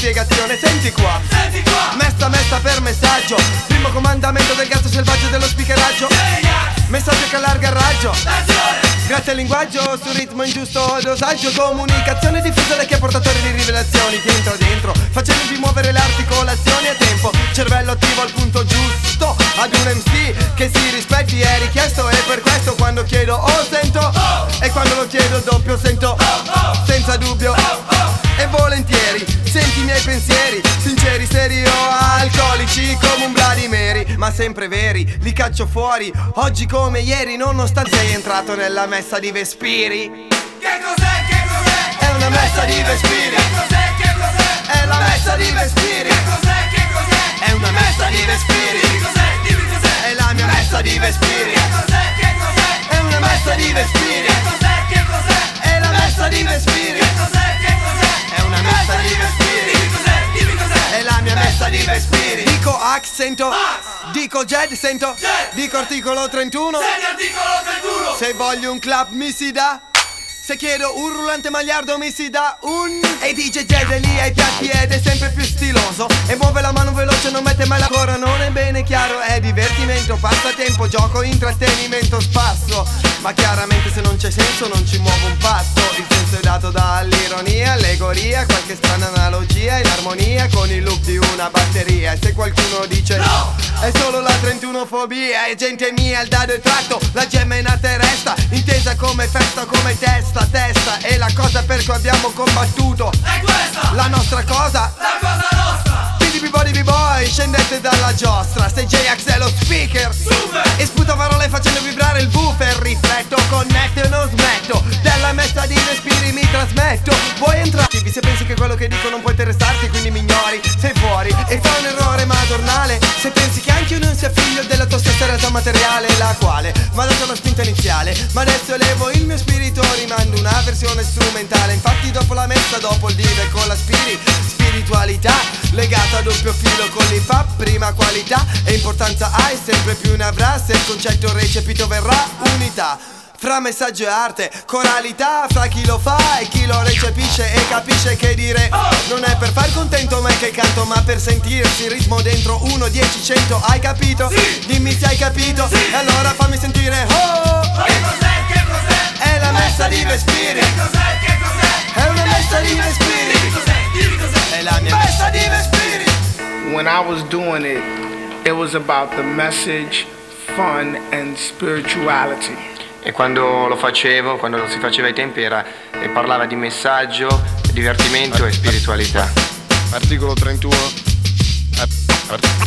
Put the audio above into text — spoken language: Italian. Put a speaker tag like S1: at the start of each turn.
S1: spiegazione. Senti qua, messa per messaggio. Primo comandamento del gatto selvaggio dello speakeraggio. Messaggio che allarga il raggio. Grazie al linguaggio, sul ritmo ingiusto dosaggio. Comunicazione diffusa che è portatore di rivelazioni. Dentro, facendovi muovere le articolazioni a tempo. Cervello attivo al punto giusto. Ad un MC che si rispetti è richiesto. E per questo quando chiedo sento. E quando lo chiedo doppio sento. Senza dubbio e volentieri. Senti i miei pensieri, sinceri, seri o alcolici come un Vladimiri, ma sempre veri, li caccio fuori. Oggi come ieri, nonostante sei entrato nella messa di Vespiri.
S2: Che cos'è?
S1: È una messa di Vespiri.
S2: Che cos'è?
S1: È la messa di Vespiri.
S2: Che cos'è?
S1: È una messa di Vespiri.
S2: Dimmi cos'è?
S1: È la mia messa di Vespiri.
S2: Che cos'è?
S1: È una messa di Vespiri.
S2: Che cos'è?
S1: È la messa di Vespiri.
S2: Che cos'è?
S1: È una messa di Vespiri.
S2: Dimmi cos'è?
S1: È la mia messa di Vespiri. Dico Ax sento, dico Jed sento, dico articolo 31.
S2: Segni articolo 31.
S1: Se voglio un clap mi si dà. Se chiedo un rullante magliardo mi si dà un. E DJ Jed è lì ai piatti ed è sempre più stiloso. E muove la mano veloce, non mette mai la cora. Non è bene chiaro, è divertimento, passatempo, gioco, intrattenimento, spasso. Ma chiaramente se non c'è senso non ci muovo un passo. Il senso è dato dall'ironia, allegoria, qualche strana analogia in armonia con il loop di una batteria. E se qualcuno dice no, è solo la 31fobia. E gente mia, il dado è tratto, la gemma è nata e resta, intesa come festa, come testa. E la cosa per cui abbiamo combattuto
S2: È questa,
S1: la nostra cosa,
S2: la cosa nostra.
S1: BDB boy, scendete dalla giostra. Se J-Ax è lo speaker
S2: Super.
S1: e sputa parole facendo vibrare il woofer. Rifletto, connetto e non smetto. Della messa di respiri mi trasmetto. Vuoi entrare? Se pensi che quello che dico non può interessarti, quindi mi ignori, sei fuori e fai un errore madornale. Se pensi che anche io non sia figlio della tua stessa realtà materiale, la quale mi ha dato la spinta iniziale. Ma adesso elevo il mio spirito, rimando una versione strumentale. Infatti dopo la messa, dopo il dive con la spiritualità legata a doppio filo con l'hip hop, prima qualità e importanza ha e sempre più ne avrà. Se il concetto recepito verrà, unità fra messaggio e arte, coralità fra chi lo fa e chi lo recepisce e capisce che dire non è per far contento me che canto, ma per sentirsi il ritmo dentro 1, 10, 100, hai capito?
S2: Sì.
S1: Dimmi se hai capito,
S2: Sì.
S1: E allora fammi sentire
S2: Che cos'è?
S1: È la messa di Vespiri.
S2: Che cos'è?
S1: È una messa di Vespiri.
S2: Dimmi cos'è?
S1: È la mia messa di Vespiri.
S3: When I was doing it, it was about the message, fun and spirituality.
S4: E quando lo facevo, quando lo si faceva ai tempi e parlava di messaggio, divertimento e spiritualità.
S5: Articolo 31.